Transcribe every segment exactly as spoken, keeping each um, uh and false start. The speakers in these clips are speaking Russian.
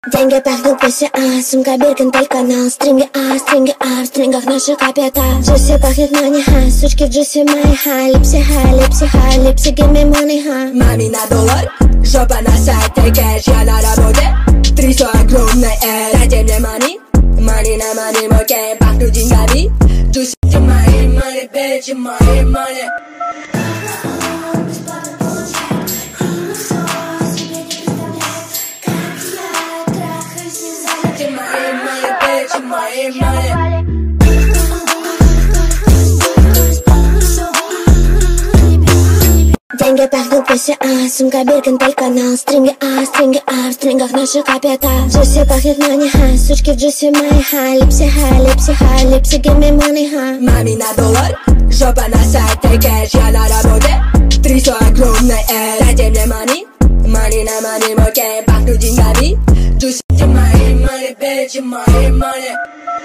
Деньги пахнут пи а, сумка Биркин, канал, стринги А, стринги А, в стрингах наши капета. Джуси пахнет мани, ха, сучки в джуси мои, ха, липси, ха, липси, ха, липси, give me money, ха. Мами на доллар, жопа на сайте, кэш, я на работе, трясу огромное э, дайте мне мани, мани на мани, мой кэм, пахну деньгами. Джуси мои, мани, бэчи, мои, мани. Мои, мои. Деньги пахнут пи а, сумка Биркин, канал, стринги А, стринги А, в стрингах наши капета. Джуси пахнет мани, ха, сучки в джуси мои, ха, липси, ха, липси, ха, липси, give me money, ха. Мами на доллар, жопа на сайте, кэш, я на работе, трясу огромное э, дайте мне мани, мани на мани, мой кэм, пахну деньгами. Джуси мои, мои, бэчи, мои, мои.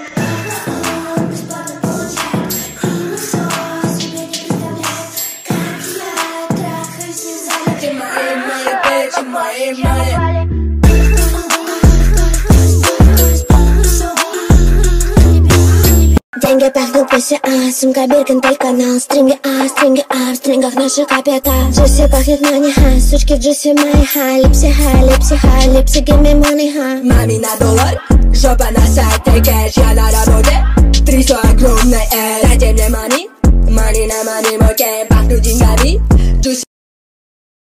Мои, мои. Деньги пахнут пи а, сумка Биркин, канал, стринги А, стринги А, в стрингах наши капета. Джуси пахнет мани, ха, сучки в джуси мои, ха, липси, ха, липси, ха, липси, give me money, ха. Мами на доллар.